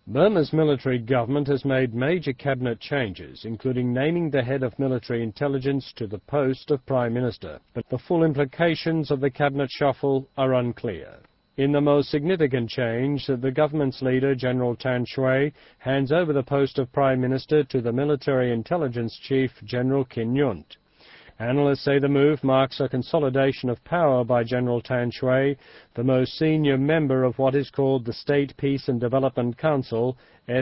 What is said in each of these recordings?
Burma's military government has made major cabinet changes, including naming the head of military intelligence to the post of Prime Minister, but the full implications of the cabinet shuffle are unclear. In the most significant change, the government's leader, General Tan Shui, hands over the post of Prime Minister to the military intelligence chief, General Khin Nyunt. Analysts say the move marks a consolidation of power by General Tan Shui, the most senior member of what is called the State Peace and Development Council,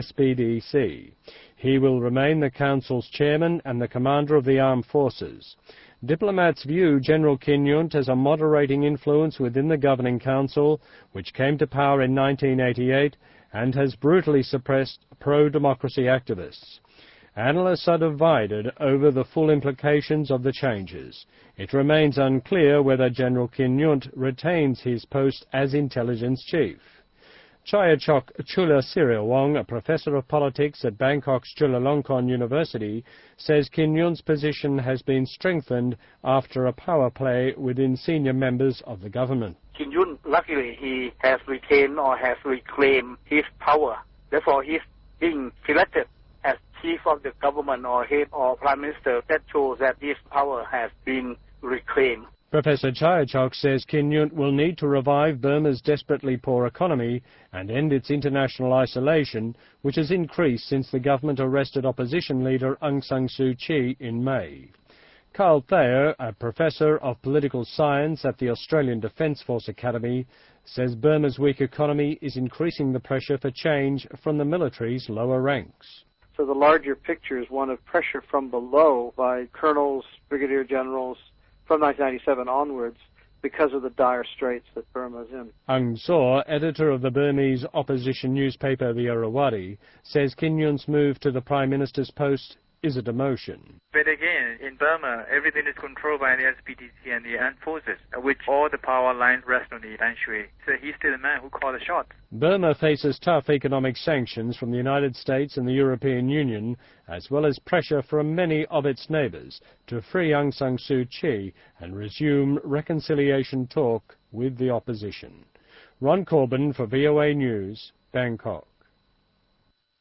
SPDC. He will remain the Council's chairman and the commander of the armed forces. Diplomats view General Khin Nyunt as a moderating influence within the governing council, which came to power in 1988 and has brutally suppressed pro-democracy activists. Analysts are divided over the full implications of the changes. It remains unclear whether General Khin Nyunt retains his post as intelligence chief. Chayachok Chulasiriawong, a professor of politics at Bangkok's Chulalongkorn University, says Khin Nyunt's position has been strengthened after a power play within senior members of the government. Khin Nyunt, luckily, he has retained or has reclaimed his power. Therefore, he's being selected as chief of the government or head or prime minister. That shows that his power has been reclaimed. Professor Chayachok says Khin Nyunt will need to revive Burma's desperately poor economy and end its international isolation, which has increased since the government arrested opposition leader Aung San Suu Kyi in May. Carl Thayer, a professor of political science at the Australian Defence Force Academy, says Burma's weak economy is increasing the pressure for change from the military's lower ranks. So the larger picture is one of pressure from below by colonels, brigadier generals, from 1997 onwards, because of the dire straits that Burma is in. Aung Zaw, editor of the Burmese opposition newspaper The Irrawaddy, says Khin Nyunt's move to the Prime Minister's post is a demotion. But again, in Burma, everything is controlled by the SPDC and the armed forces, which all the power lines rest on the Tan Shui. So he's still the man who called the shots. Burma faces tough economic sanctions from the United States and the European Union, as well as pressure from many of its neighbours to free Aung San Suu Kyi and resume reconciliation talk with the opposition. Ron Corbin for VOA News, Bangkok.